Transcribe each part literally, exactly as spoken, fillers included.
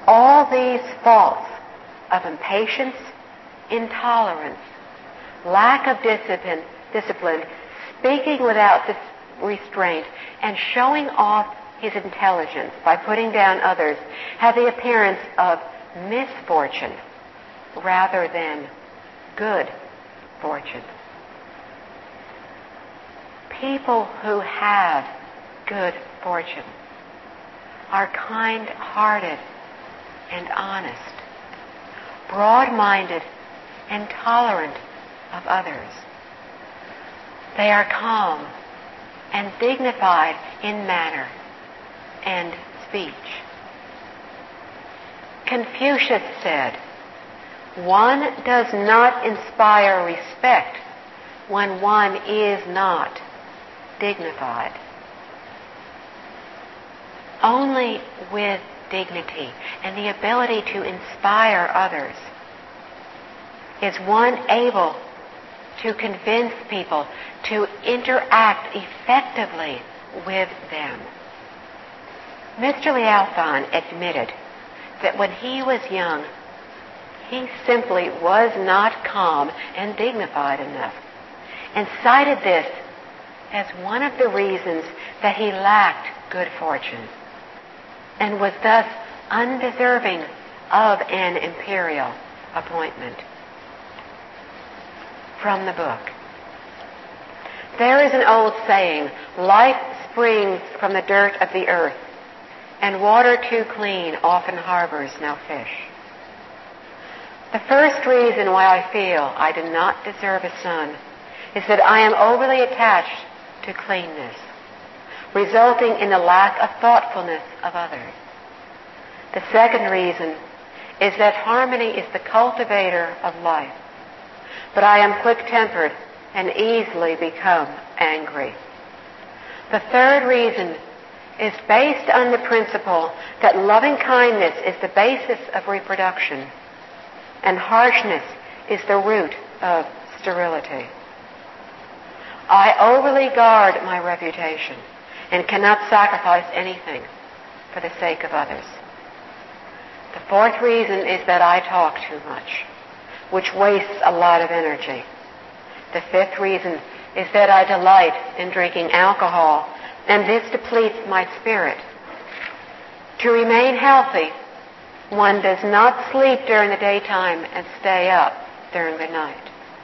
all these faults of impatience, intolerance, lack of discipline, discipline, speaking without restraint, and showing off his intelligence by putting down others have the appearance of misfortune rather than good fortune. People who have good fortune are kind-hearted and honest, broad-minded and tolerant of others. They are calm and dignified in manner and speech. Confucius said, "One does not inspire respect when one is not dignified." Only with dignity and the ability to inspire others is one able to convince people to interact effectively with them. Mister Liao Fan admitted that when he was young, he simply was not calm and dignified enough, and cited this as one of the reasons that he lacked good fortune and was thus undeserving of an imperial appointment. From the book. There is an old saying, "Life springs from the dirt of the earth, and water too clean often harbors no fish." The first reason why I feel I do not deserve a son is that I am overly attached to cleanness, resulting in the lack of thoughtfulness of others. The second reason is that harmony is the cultivator of life, but I am quick-tempered and easily become angry. The third reason is based on the principle that loving-kindness is the basis of reproduction, and harshness is the root of sterility. I overly guard my reputation and cannot sacrifice anything for the sake of others. The fourth reason is that I talk too much, which wastes a lot of energy. The fifth reason is that I delight in drinking alcohol, and this depletes my spirit. To remain healthy, one does not sleep during the daytime and stay up during the night.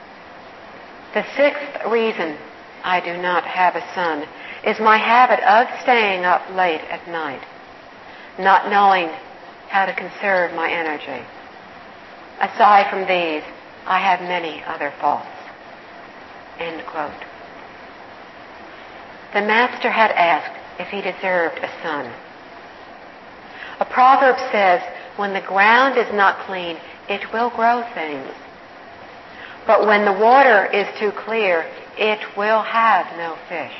The sixth reason I do not have a son is my habit of staying up late at night, not knowing how to conserve my energy. Aside from these, I have many other faults. End quote. The master had asked if he deserved a son. A proverb says, "When the ground is not clean, it will grow things. But when the water is too clear, it will have no fish."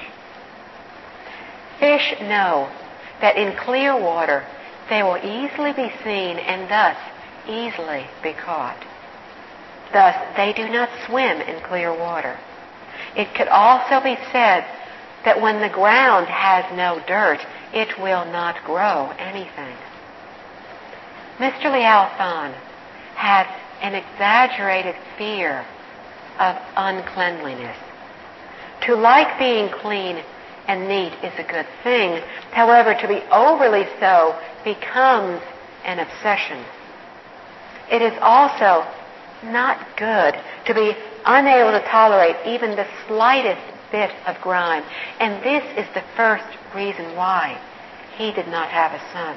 Fish know that in clear water they will easily be seen and thus easily be caught. Thus, they do not swim in clear water. It could also be said that when the ground has no dirt, it will not grow anything. Mister Liao Fan had an exaggerated fear of uncleanliness. To like being clean and neat is a good thing. However, to be overly so becomes an obsession. It is also not good to be unable to tolerate even the slightest bit of grime. And this is the first reason why he did not have a son.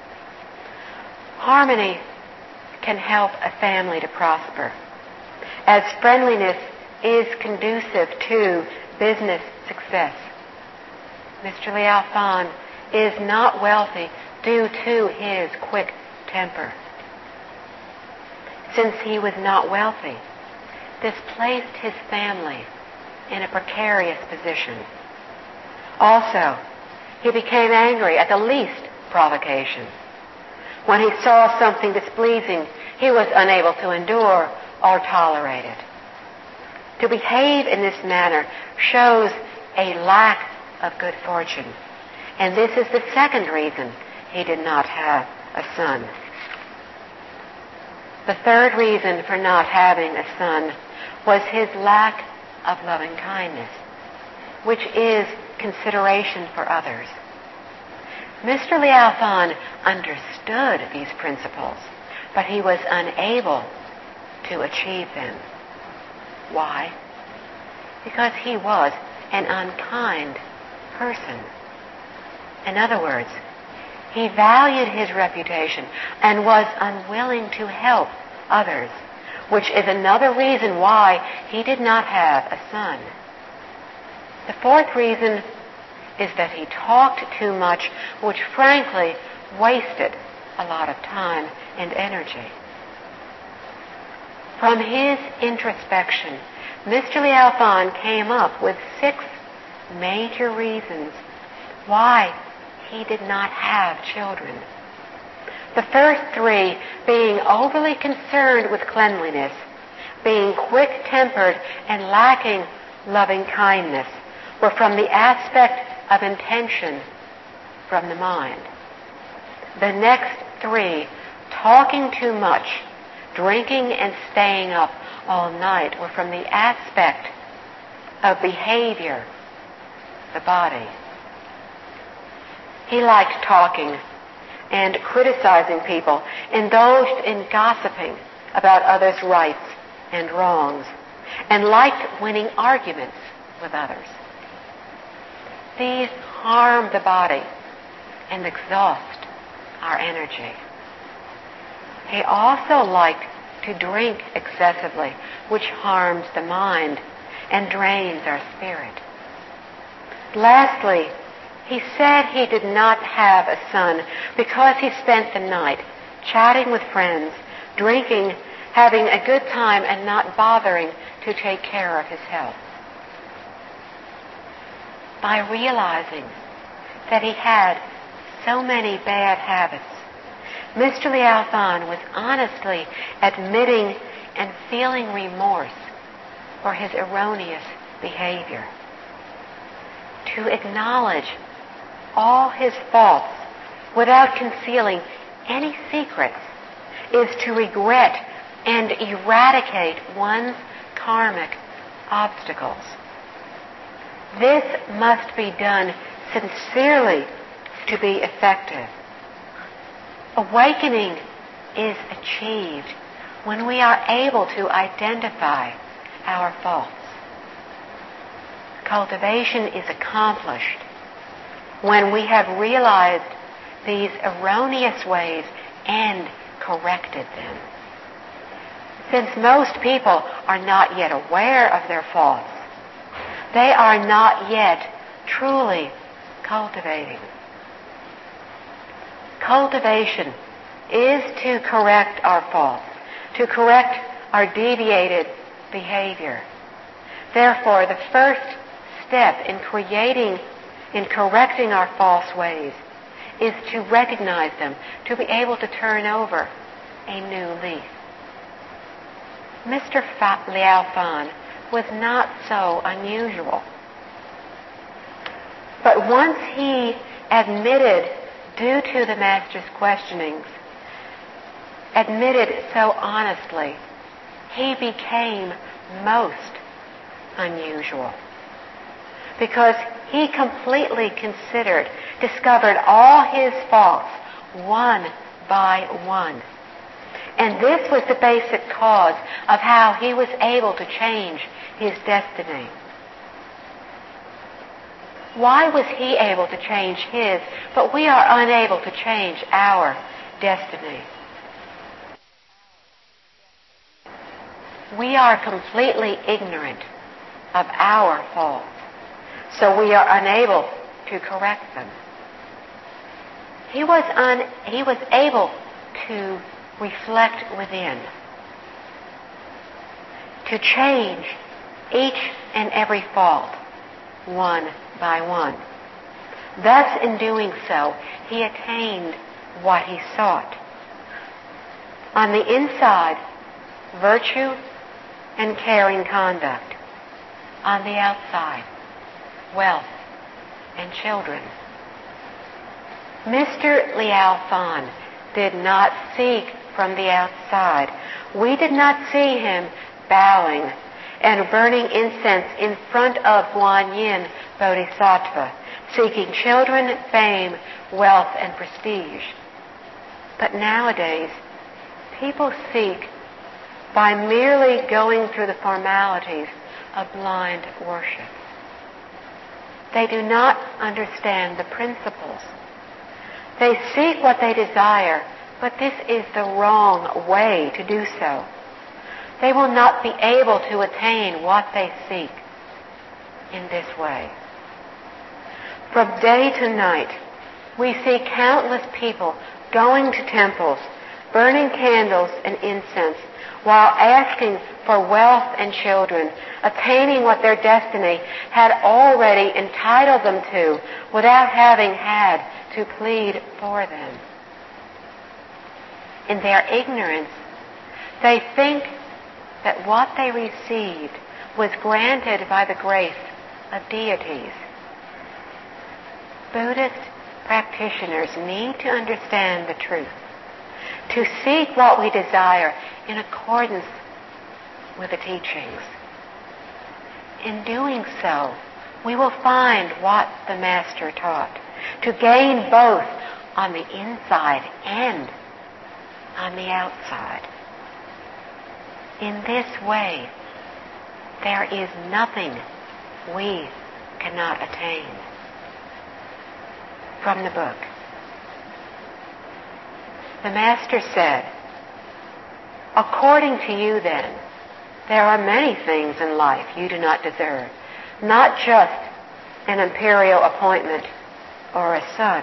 Harmony can help a family to prosper, as friendliness is conducive to business success. Mister Liao Fan is not wealthy due to his quick temper. Since he was not wealthy, this placed his family in a precarious position. Also, he became angry at the least provocation. When he saw something displeasing, he was unable to endure or tolerate it. To behave in this manner shows a lack of good fortune, and this is the second reason he did not have a son. The third reason for not having a son was his lack of loving kindness, which is consideration for others. Mister Liao Fan understood these principles, but he was unable to achieve them. Why? Because he was an unkind person. In other words, he valued his reputation and was unwilling to help others, which is another reason why he did not have a son. The fourth reason is that he talked too much, which frankly wasted a lot of time and energy. From his introspection, Mister Liao Fan came up with six major reasons why he did not have children. The first three being overly concerned with cleanliness, being quick-tempered, and lacking loving kindness, were from the aspect of intention from the mind. The next three, talking too much, drinking and staying up all night, were from the aspect of behavior, the body. He liked talking and criticizing people, indulged in gossiping about others' rights and wrongs, and liked winning arguments with others. These harm the body and exhaust our energy. He also liked to drink excessively, which harms the mind and drains our spirit. Lastly, he said he did not have a son because he spent the night chatting with friends, drinking, having a good time, and not bothering to take care of his health. By realizing that he had so many bad habits, Mister Liao Fan was honestly admitting and feeling remorse for his erroneous behavior. To acknowledge all his faults without concealing any secrets is to regret and eradicate one's karmic obstacles. This must be done sincerely to be effective. Awakening is achieved when we are able to identify our faults. Cultivation is accomplished when we have realized these erroneous ways and corrected them. Since most people are not yet aware of their faults, they are not yet truly cultivating. Cultivation is to correct our faults, to correct our deviated behavior. Therefore, the first step in creating, in correcting our false ways is to recognize them, to be able to turn over a new leaf. Mister Liao Fan was not so unusual. But once he admitted, due to the Master's questionings, admitted so honestly, he became most unusual. Because he completely considered, discovered all his faults one by one. And this was the basic cause of how he was able to change his destiny. Why was he able to change his, but we are unable to change our destiny? We are completely ignorant of our faults, so we are unable to correct them. He was, un, he was able to reflect within, to change each and every fault one by one. Thus, in doing so, he attained what he sought. On the inside, virtue and caring conduct. On the outside, wealth and children. Mister Liao Fan did not seek from the outside. We did not see him bowing and burning incense in front of Guan Yin Bodhisattva, seeking children, fame, wealth, and prestige. But nowadays, people seek, by merely going through the formalities, a blind worship. They do not understand the principles. They seek what they desire, but this is the wrong way to do so. They will not be able to attain what they seek in this way. From day to night, we see countless people going to temples, burning candles and incense, while asking for wealth and children, attaining what their destiny had already entitled them to without having had to plead for them. In their ignorance, they think that what they received was granted by the grace of deities. Buddhist practitioners need to understand the truth, to seek what we desire in accordance with the teachings. In doing so, we will find what the Master taught, to gain both on the inside and on the outside. In this way, there is nothing we cannot attain. From the book. The Master said, "According to you, then, there are many things in life you do not deserve, not just an imperial appointment or a son.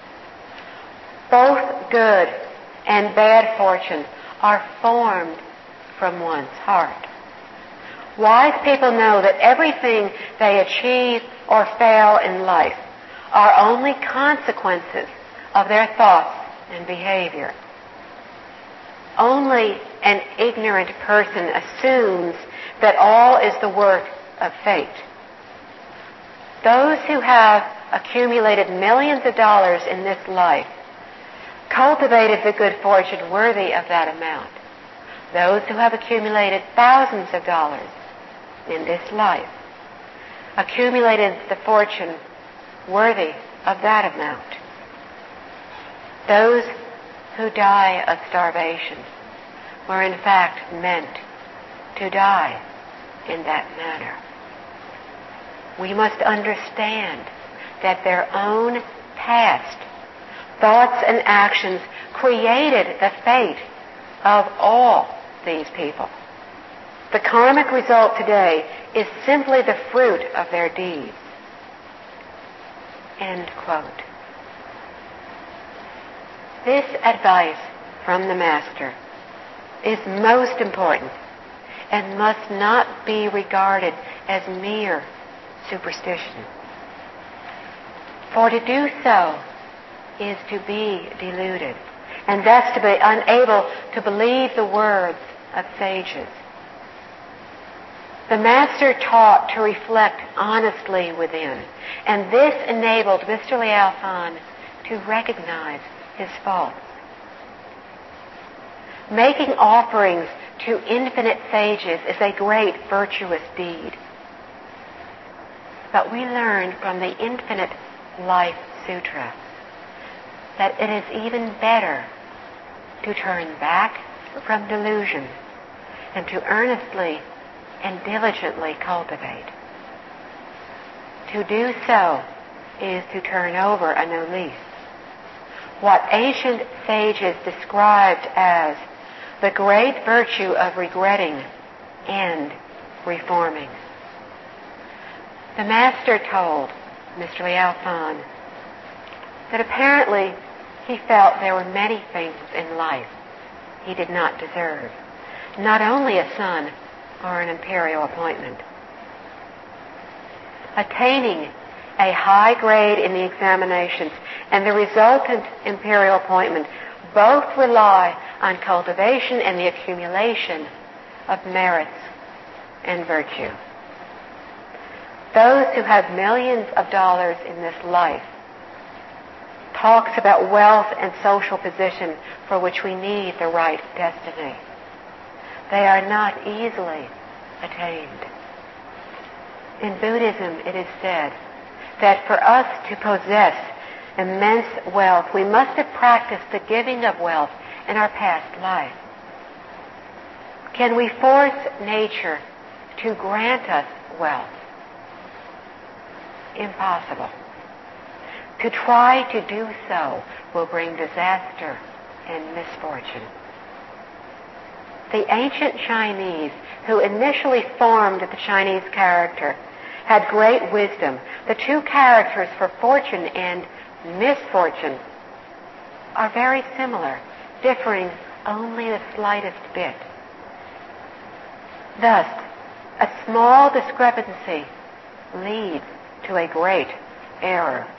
Both good and bad fortune are formed from one's heart. Wise people know that everything they achieve or fail in life are only consequences of their thoughts and behavior. Only an ignorant person assumes that all is the work of fate. Those who have accumulated millions of dollars in this life cultivated the good fortune worthy of that amount. Those who have accumulated thousands of dollars in this life accumulated the fortune worthy of that amount. Those who die of starvation were in fact meant to die in that manner. We must understand that their own past thoughts and actions created the fate of all these people. The karmic result today is simply the fruit of their deeds." End quote. This advice from the Master is most important and must not be regarded as mere superstition. For to do so is to be deluded, and thus to be unable to believe the words of sages. The Master taught to reflect honestly within, and this enabled Mister Liao Fan to recognize his faults. Making offerings to infinite sages is a great virtuous deed. But we learn from the Infinite Life Sutra that it is even better to turn back from delusion and to earnestly and diligently cultivate. To do so is to turn over a new leaf. What ancient sages described as the great virtue of regretting and reforming. The Master told Mister Liao Fan that apparently he felt there were many things in life he did not deserve, not only a son or an imperial appointment. Attaining a high grade in the examinations and the resultant imperial appointment both rely on cultivation and the accumulation of merits and virtue. Those who have millions of dollars in this life talks about wealth and social position for which we need the right destiny. They are not easily attained. In Buddhism, it is said that for us to possess immense wealth, we must have practiced the giving of wealth in our past life. Can we force nature to grant us wealth? Impossible. To try to do so will bring disaster and misfortune. The ancient Chinese, who initially formed the Chinese character, had great wisdom. The two characters for fortune and misfortune are very similar, differing only the slightest bit. Thus, a small discrepancy leads to a great error.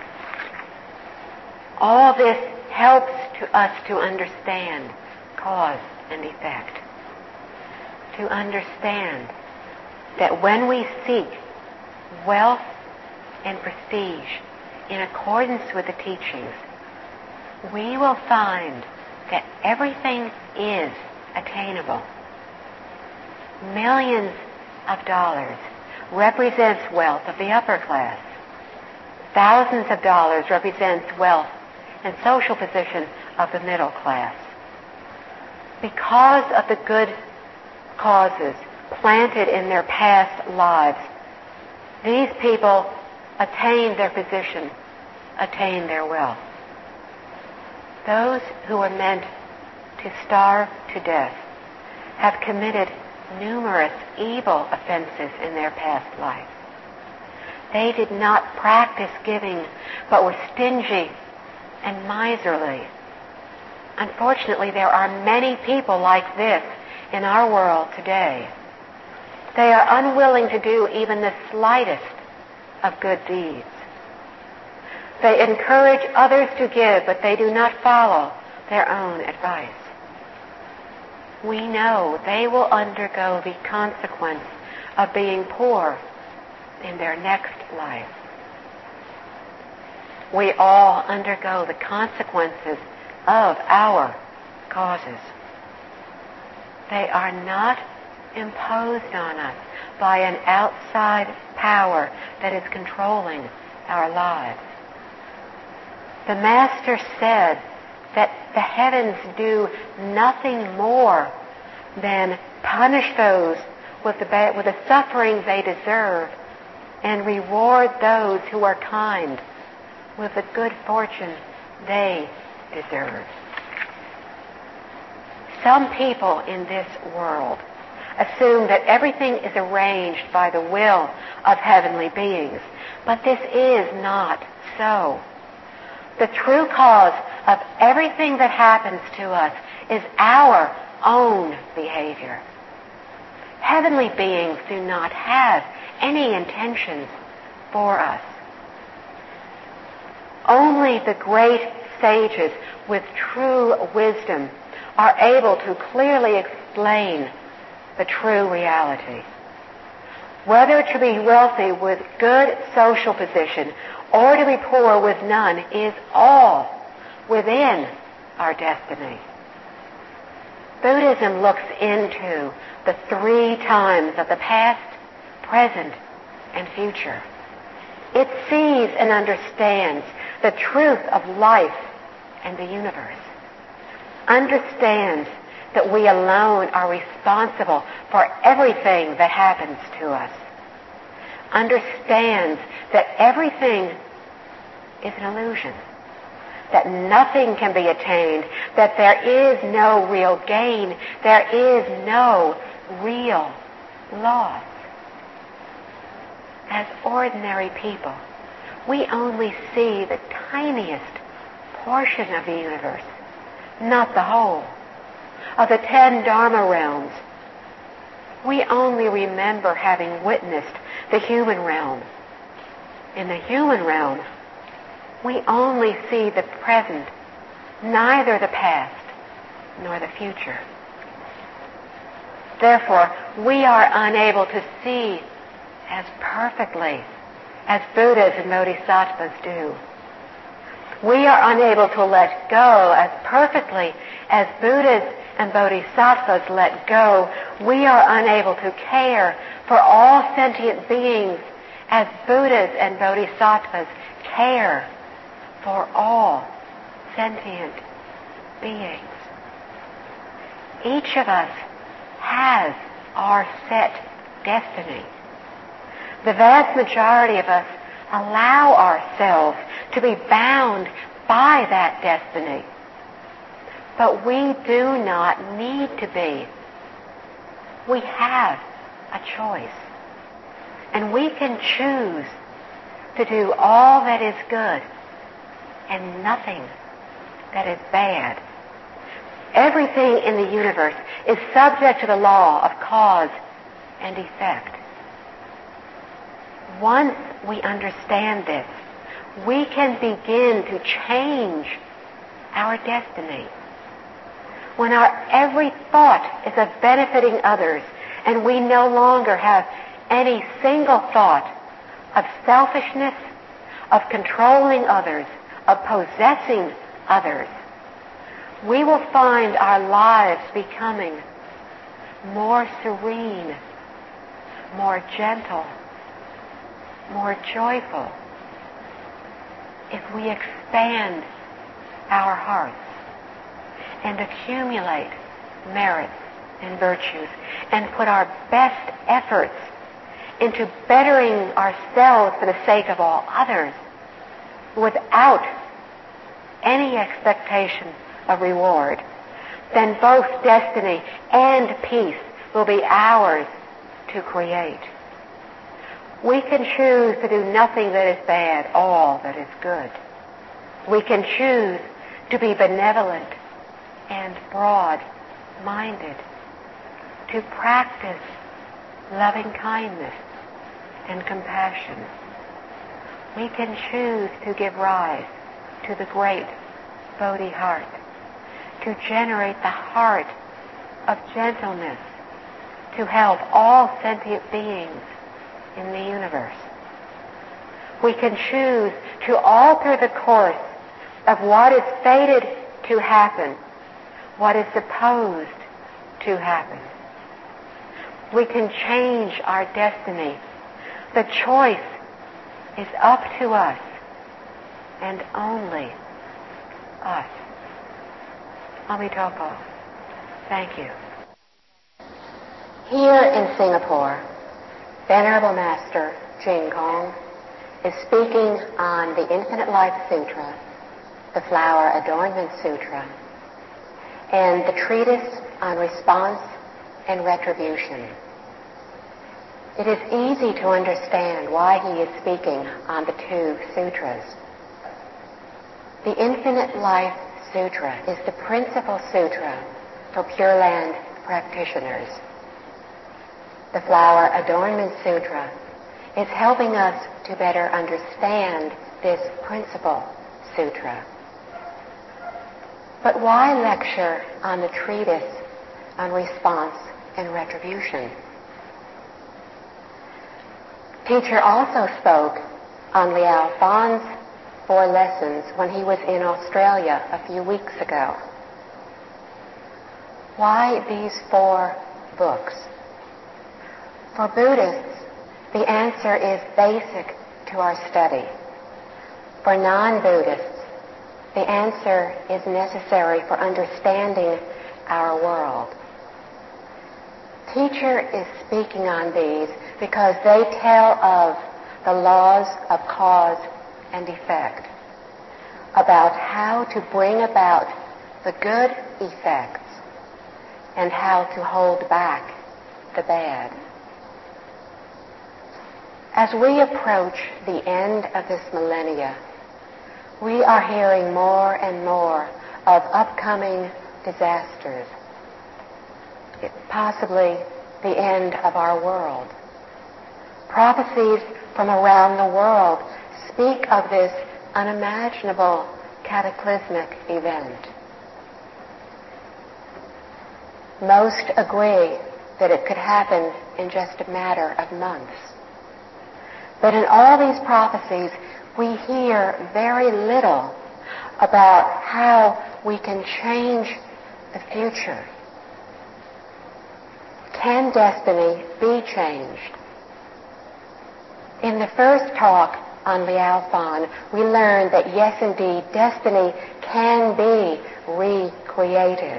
All this helps to us to understand cause and effect. To understand that when we seek wealth and prestige in accordance with the teachings, we will find that everything is attainable. Millions of dollars represents wealth of the upper class. Thousands of dollars represents wealth and social position of the middle class. Because of the good causes planted in their past lives, these people attain their position, attain their wealth. Those who are meant to starve to death have committed numerous evil offenses in their past life. They did not practice giving, but were stingy and miserly. Unfortunately, there are many people like this in our world today. They are unwilling to do even the slightest of good deeds. They encourage others to give, but they do not follow their own advice. We know they will undergo the consequence of being poor in their next life. We all undergo the consequences of our causes. They are not imposed on us by an outside power that is controlling our lives. The Master said that the heavens do nothing more than punish those with the, ba- with the suffering they deserve and reward those who are kind with the good fortune they deserve. Some people in this world assume that everything is arranged by the will of heavenly beings, but this is not so. The true cause of everything that happens to us is our own behavior. Heavenly beings do not have any intentions for us. Only the great sages with true wisdom are able to clearly explain the true reality. Whether to be wealthy with good social position or to be poor with none is all within our destiny. Buddhism looks into the three times of the past, present, and future. It sees and understands the truth of life and the universe. Understands that we alone are responsible for everything that happens to us. Understands that everything is an illusion, that nothing can be attained, that there is no real gain, there is no real loss. As ordinary people, we only see the tiniest portion of the universe, not the whole. Of the ten Dharma realms, we only remember having witnessed the human realm. In the human realm, we only see the present, neither the past nor the future. Therefore, we are unable to see as perfectly as Buddhas and Bodhisattvas do. We are unable to let go as perfectly as Buddhas and Bodhisattvas let go. We are unable to care for all sentient beings as Buddhas and Bodhisattvas care for all sentient beings. Each of us has our set destiny. The vast majority of us allow ourselves to be bound by that destiny. But we do not need to be. We have a choice. And we can choose to do all that is good and nothing that is bad. Everything in the universe is subject to the law of cause and effect. Once we understand this, we can begin to change our destiny. When our every thought is of benefiting others, and we no longer have any single thought of selfishness, of controlling others, of possessing others, we will find our lives becoming more serene, more gentle, more joyful if we expand our hearts and accumulate merits and virtues and put our best efforts into bettering ourselves for the sake of all others without any expectation of reward, then both destiny and peace will be ours to create. We can choose to do nothing that is bad, all that is good. We can choose to be benevolent and broad-minded, to practice loving kindness and compassion. We can choose to give rise to the great Bodhi heart, to generate the heart of gentleness, to help all sentient beings in the universe. We can choose to alter the course of what is fated to happen, what is supposed to happen. We can change our destiny. The choice is up to us and only us. Amitabha. Thank you. Here in Singapore, Venerable Master Jing Kong is speaking on the Infinite Life Sutra, the Flower Adornment Sutra, and the treatise on response and retribution. It is easy to understand why he is speaking on the two sutras. The Infinite Life Sutra is the principal sutra for Pure Land practitioners. The Flower Adornment Sutra is helping us to better understand this principal sutra. But why lecture on the treatise on response and retribution? Teacher also spoke on Liao Fan's four lessons when he was in Australia a few weeks ago. Why these four books? For Buddhists, the answer is basic to our study. For non-Buddhists, the answer is necessary for understanding our world. Teacher is speaking on these because they tell of the laws of cause and effect, about how to bring about the good effects and how to hold back the bad. As we approach the end of this millennia, we are hearing more and more of upcoming disasters, possibly the end of our world. Prophecies from around the world speak of this unimaginable cataclysmic event. Most agree that it could happen in just a matter of months. But in all these prophecies, we hear very little about how we can change the future. Can destiny be changed? In the first talk on Liao Fan, we learned that yes, indeed, destiny can be recreated.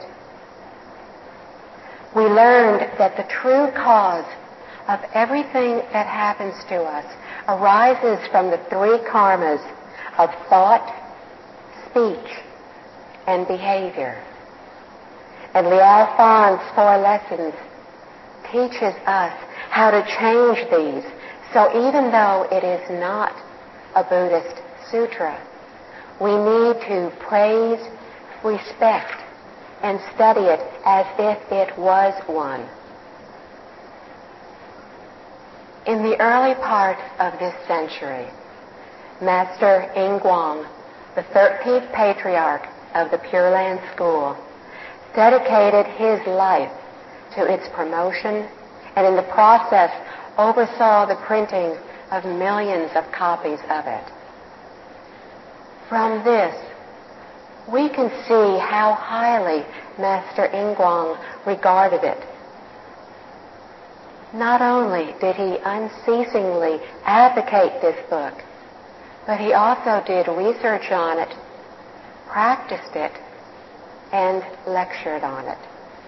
We learned that the true cause of everything that happens to us arises from the three karmas of thought, speech, and behavior. And Liao Fan's four lessons teaches us how to change these. So even though it is not a Buddhist sutra, we need to praise, respect, and study it as if it was one. In the early part of this century, Master Yin Guang, the thirteenth patriarch of the Pure Land School, dedicated his life to its promotion and in the process oversaw the printing of millions of copies of it. From this, we can see how highly Master Yin Guang regarded it. Not only did he unceasingly advocate this book, but he also did research on it, practiced it, and lectured on it.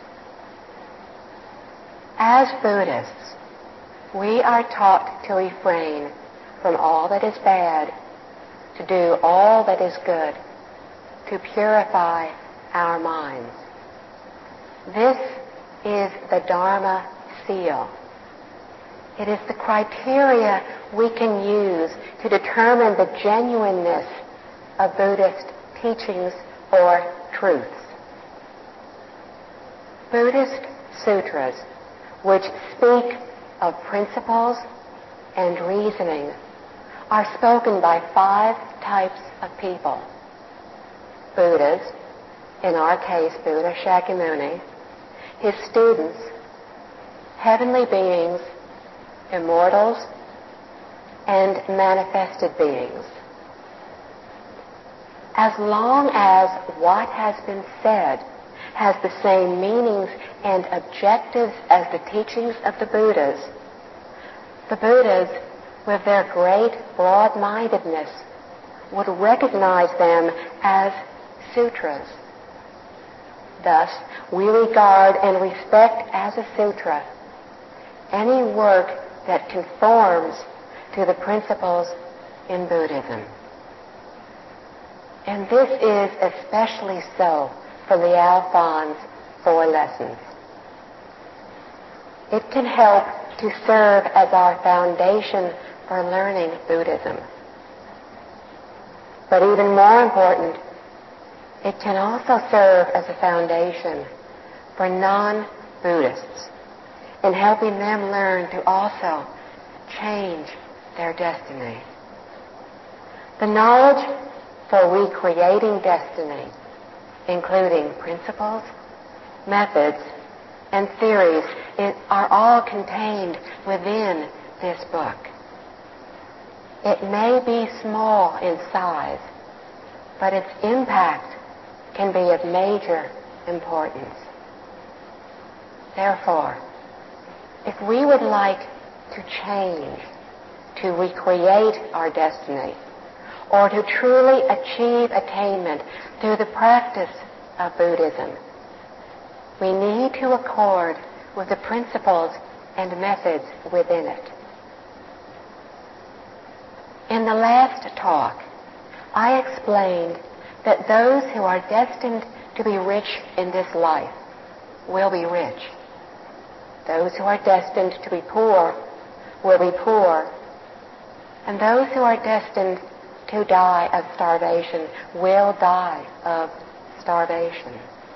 As Buddhists, we are taught to refrain from all that is bad, to do all that is good, to purify our minds. This is the Dharma seal. It is the criteria we can use to determine the genuineness of Buddhist teachings or truths. Buddhist sutras, which speak of principles and reasoning, are spoken by five types of people. Buddhas, in our case Buddha Shakyamuni, his students, heavenly beings, immortals, and manifested beings. As long as what has been said has the same meanings and objectives as the teachings of the Buddhas, the Buddhas, with their great broad-mindedness, would recognize them as sutras. Thus, we regard and respect as a sutra any work that conforms to the principles in Buddhism. And this is especially so for Liao Fan's four lessons. It can help to serve as our foundation for learning Buddhism. But even more important, it can also serve as a foundation for non-Buddhists in helping them learn to also change their destiny. The knowledge for recreating destiny, including principles, methods, and theories, it, are all contained within this book. It may be small in size, but its impact can be of major importance. Therefore, if we would like to change, to recreate our destiny, or to truly achieve attainment through the practice of Buddhism, we need to accord with the principles and methods within it. In the last talk, I explained that those who are destined to be rich in this life will be rich. Those who are destined to be poor will be poor. And those who are destined to die of starvation will die of starvation.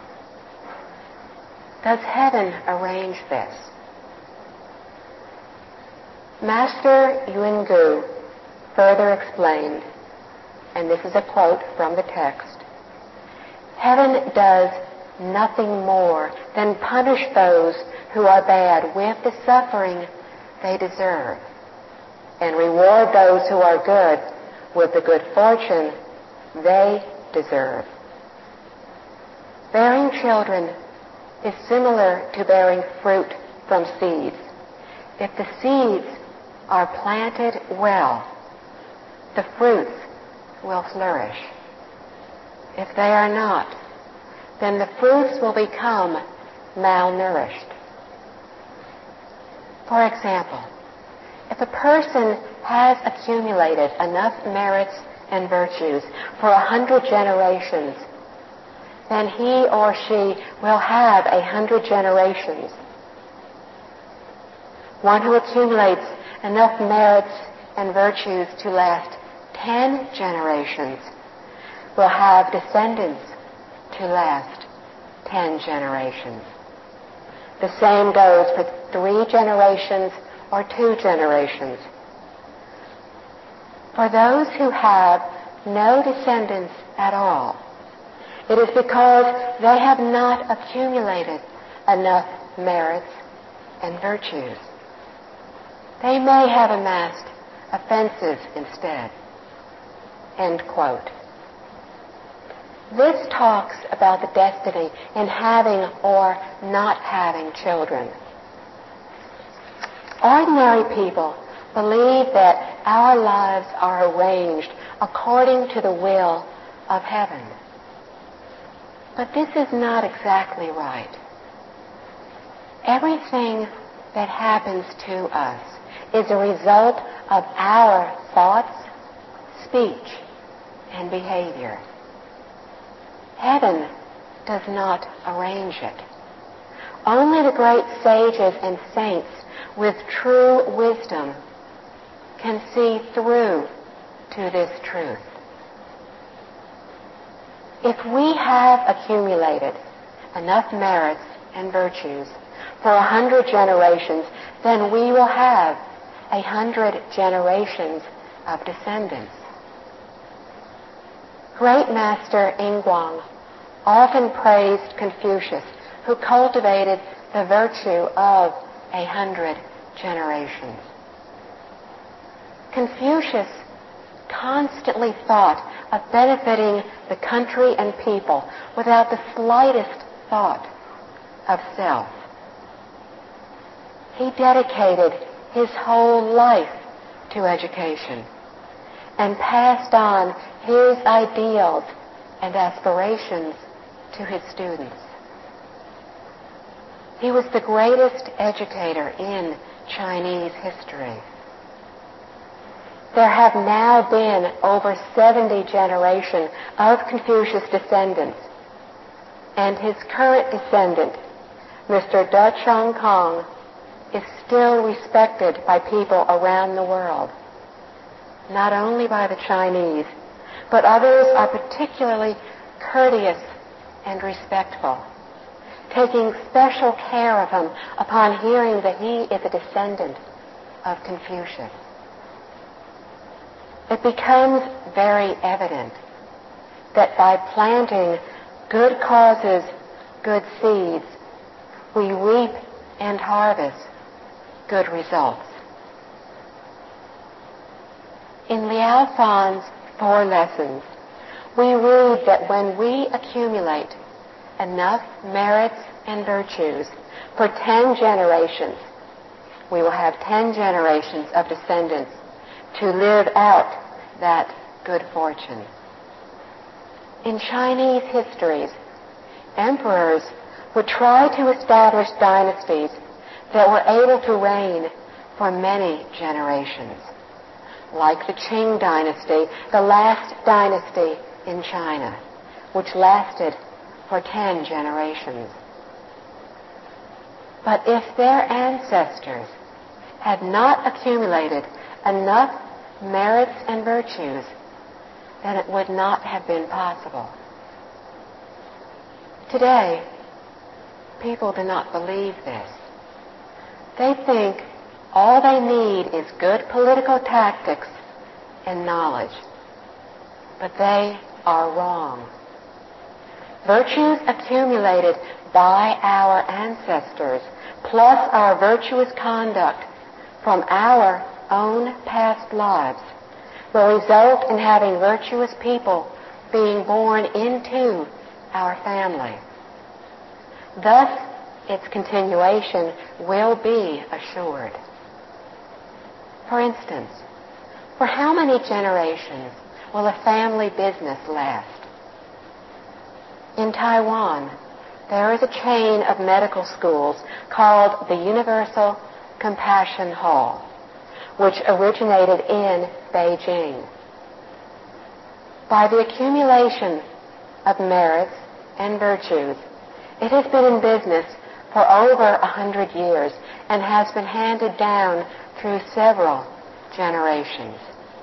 Does heaven arrange this? Master Yuen Gu further explained, and this is a quote from the text, heaven does nothing more than punish those who are bad with the suffering they deserve, and reward those who are good with the good fortune they deserve. Bearing children is similar to bearing fruit from seeds. If the seeds are planted well, the fruits will flourish. If they are not, then the fruits will become malnourished. For example, if a person has accumulated enough merits and virtues for a hundred generations, then he or she will have a hundred generations. One who accumulates enough merits and virtues to last ten generations will have descendants to last ten generations. The same goes for three generations or two generations. For those who have no descendants at all, it is because they have not accumulated enough merits and virtues. They may have amassed offenses instead. End quote. This talks about the destiny in having or not having children. Ordinary people believe that our lives are arranged according to the will of heaven. But this is not exactly right. Everything that happens to us is a result of our thoughts, speech, and behavior. Heaven does not arrange it. Only the great sages and saints with true wisdom can see through to this truth. If we have accumulated enough merits and virtues for a hundred generations, then we will have a hundred generations of descendants. Great Master Ingguang often praised Confucius, who cultivated the virtue of a hundred generations. Confucius constantly thought of benefiting the country and people without the slightest thought of self. He dedicated his whole life to education and passed on his ideals and aspirations to his students. He was the greatest educator in Chinese history. There have now been over seventy generations of Confucius descendants, and his current descendant, Mister Da Chong Kong, is still respected by people around the world. Not only by the Chinese, but others are particularly courteous and respectful, taking special care of him upon hearing that he is a descendant of Confucius. It becomes very evident that by planting good causes, good seeds, we reap and harvest good results. In Liao Fan's Four Lessons, we read that when we accumulate enough merits and virtues for ten generations, we will have ten generations of descendants to live out that good fortune. In Chinese histories, emperors would try to establish dynasties that were able to reign for many generations, like the Qing dynasty, the last dynasty in China, which lasted for ten generations. But if their ancestors had not accumulated enough merits and virtues, then it would not have been possible. Today, people do not believe this. They think all they need is good political tactics and knowledge. But they are wrong. Virtues accumulated by our ancestors, plus our virtuous conduct from our own past lives, will result in having virtuous people being born into our family. Thus, its continuation will be assured. For instance, for how many generations will a family business last? In Taiwan, there is a chain of medical schools called the Universal Compassion Hall, which originated in Beijing. By the accumulation of merits and virtues, it has been in business for over a hundred years and has been handed down through several generations.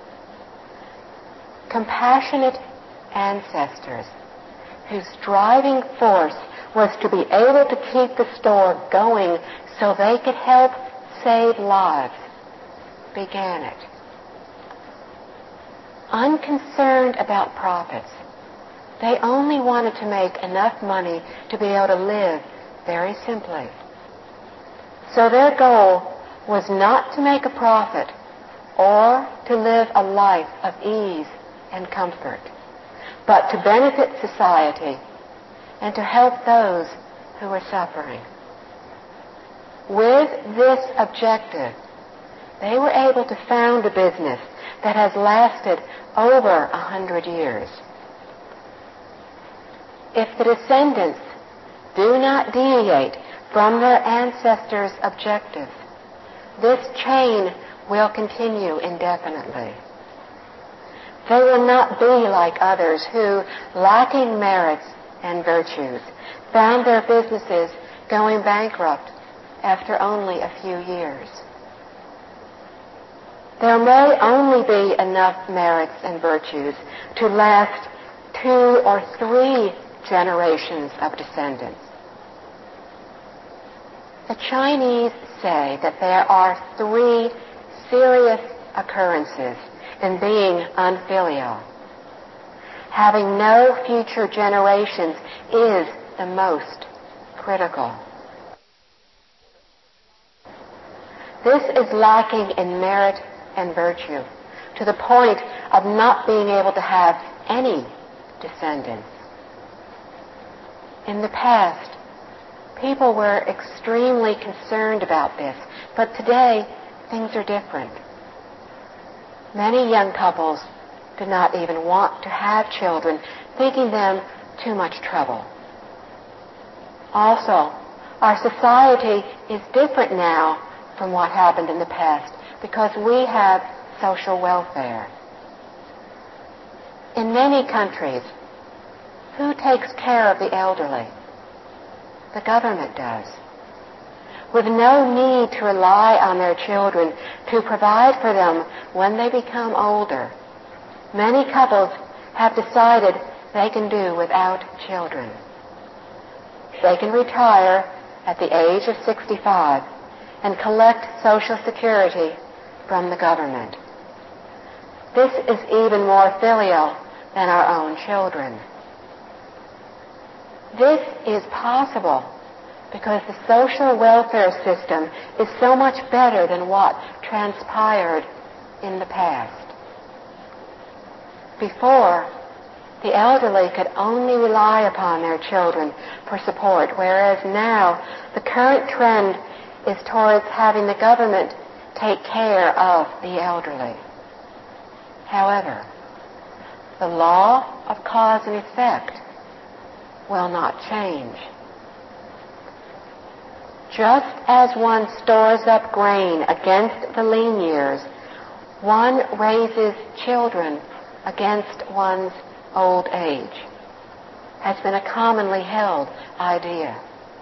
Compassionate ancestors whose driving force was to be able to keep the store going so they could help save lives began it. Unconcerned about profits, they only wanted to make enough money to be able to live very simply. So their goal was not to make a profit or to live a life of ease and comfort, but to benefit society and to help those who were suffering. With this objective, they were able to found a business that has lasted over a hundred years. If the descendants do not deviate from their ancestors' objectives, this chain will continue indefinitely. They will not be like others who, lacking merits and virtues, found their businesses going bankrupt after only a few years. There may only be enough merits and virtues to last two or three generations of descendants. The Chinese say that there are three serious occurrences in being unfilial. Having no future generations is the most critical. This is lacking in merit and virtue to the point of not being able to have any descendants. In the past, people were extremely concerned about this, but today things are different. Many young couples do not even want to have children, thinking them too much trouble. Also, our society is different now from what happened in the past because we have social welfare. In many countries, who takes care of the elderly? The government does. With no need to rely on their children to provide for them when they become older, many couples have decided they can do without children. They can retire at the age of sixty-five and collect Social Security from the government. This is even more filial than our own children. This is possible because the social welfare system is so much better than what transpired in the past. Before, the elderly could only rely upon their children for support, whereas now the current trend is towards having the government take care of the elderly. However, the law of cause and effect will not change. Just as one stores up grain against the lean years, one raises children against one's old age, has been a commonly held idea.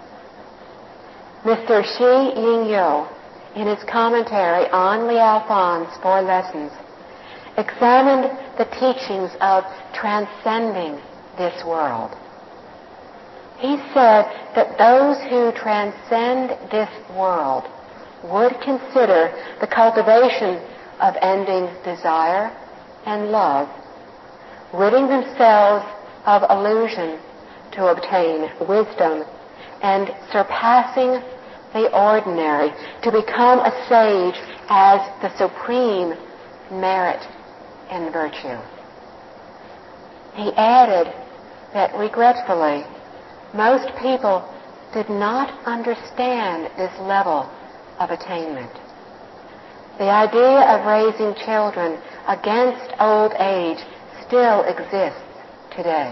Mister Shi Ying-yo, in his commentary on Liao Fan's Four Lessons, examined the teachings of transcending this world. He said that those who transcend this world would consider the cultivation of ending desire and love, ridding themselves of illusion to obtain wisdom, and surpassing the ordinary to become a sage as the supreme merit and virtue. he added that regretfully, most people did not understand this level of attainment. The idea of raising children against old age still exists today.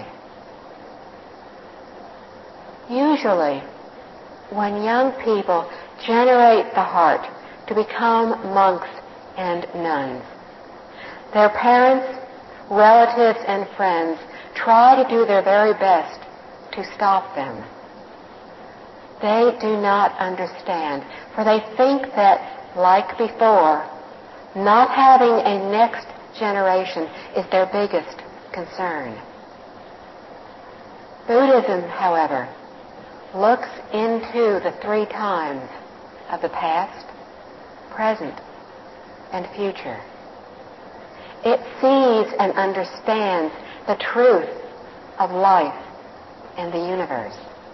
Usually, when young people generate the heart to become monks and nuns, their parents, relatives, and friends try to do their very best to stop them. They do not understand, for they think that, like before, not having a next generation is their biggest concern. Buddhism, however, looks into the three times of the past, present, and future. It sees and understands the truth of life and the universe.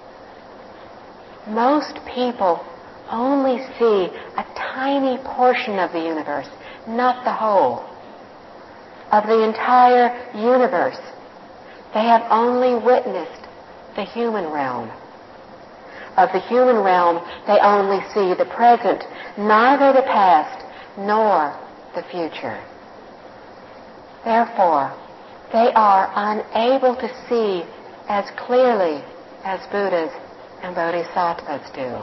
Most people only see a tiny portion of the universe, not the whole. Of the entire universe, they have only witnessed the human realm. Of the human realm, they only see the present, neither the past nor the future. Therefore, they are unable to see as clearly as Buddhas and Bodhisattvas do.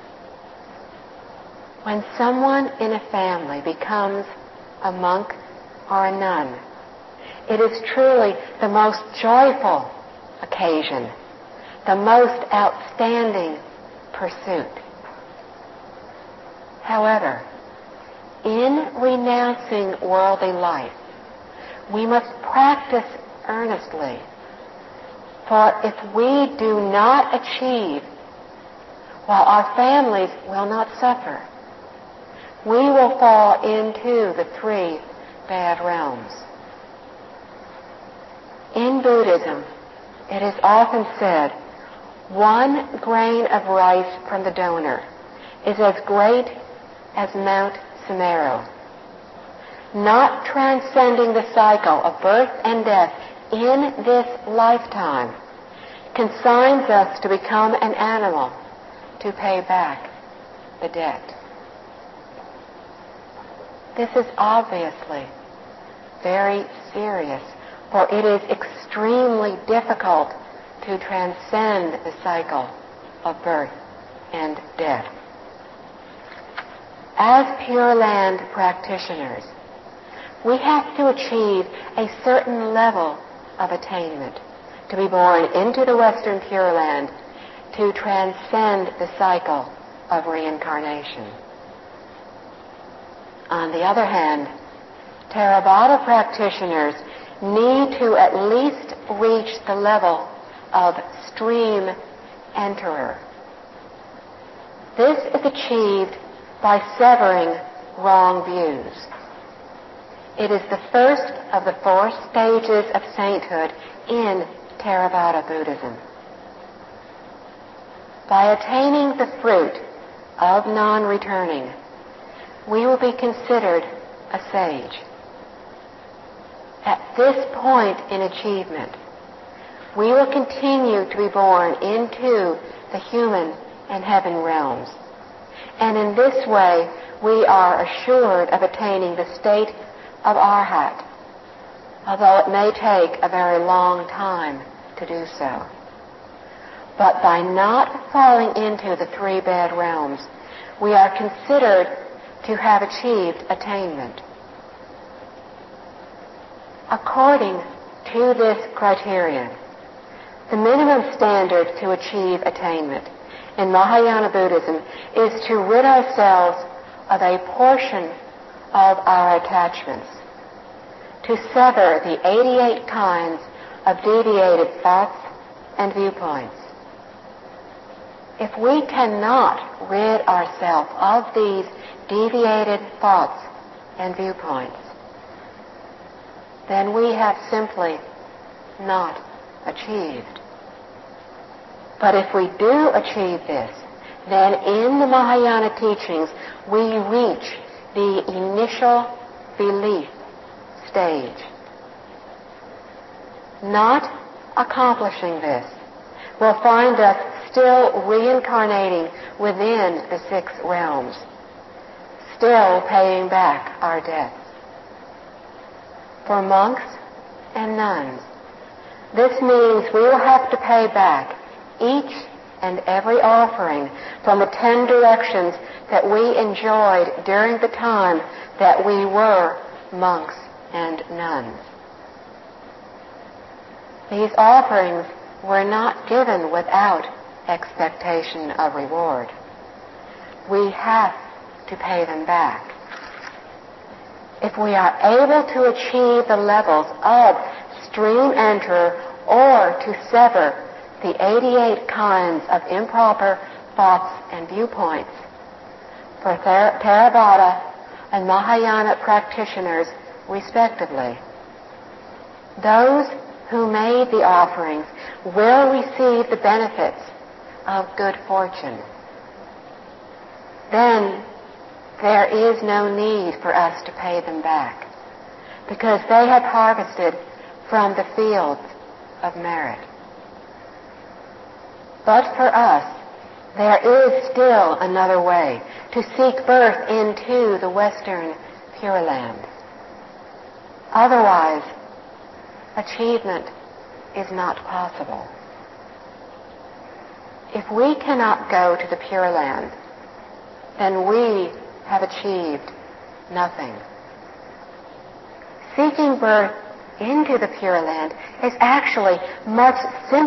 When someone in a family becomes a monk or a nun, it is truly the most joyful occasion, the most outstanding pursuit. However, in renouncing worldly life, we must practice earnestly, for if we do not achieve, while our families will not suffer, we will fall into the three bad realms. In Buddhism, it is often said, one grain of rice from the donor is as great as Mount Sumeru. Not transcending the cycle of birth and death in this lifetime consigns us to become an animal to pay back the debt. This is obviously very serious, for it is extremely difficult to transcend the cycle of birth and death. As Pure Land practitioners, we have to achieve a certain level of attainment to be born into the Western Pure Land to transcend the cycle of reincarnation. On the other hand, Theravada practitioners need to at least reach the level of stream enterer. This is achieved by severing wrong views. It is the first of the four stages of sainthood in Theravada Buddhism. By attaining the fruit of non-returning, we will be considered a sage. At this point in achievement, we will continue to be born into the human and heaven realms. And in this way, we are assured of attaining the state of Arhat, although it may take a very long time to do so. But by not falling into the three bad realms, we are considered to have achieved attainment. According to this criterion, the minimum standard to achieve attainment in Mahayana Buddhism is to rid ourselves of a portion of our attachments, to sever the eighty-eight kinds of deviated thoughts and viewpoints. If we cannot rid ourselves of these deviated thoughts and viewpoints, then we have simply not achieved. But if we do achieve this, then in the Mahayana teachings we reach the initial belief stage. not accomplishing this will find us still reincarnating within the six realms, still paying back our debts. For monks and nuns, this means we will have to pay back each and every offering from the ten directions that we enjoyed during the time that we were monks and nuns. These offerings were not given without expectation of reward. We have to pay them back. If we are able to achieve the levels of stream enter or to sever the eighty-eight kinds of improper thoughts and viewpoints, for Ther- Theravada and Mahayana practitioners respectively, those who made the offerings will receive the benefits of good fortune. Then there is no need for us to pay them back, because they have harvested from the fields of merit. But for us, there is still another way to seek birth into the Western Pure Land. Otherwise, achievement is not possible. If we cannot go to the Pure Land, then we have achieved nothing. Seeking birth into the Pure Land is actually much simpler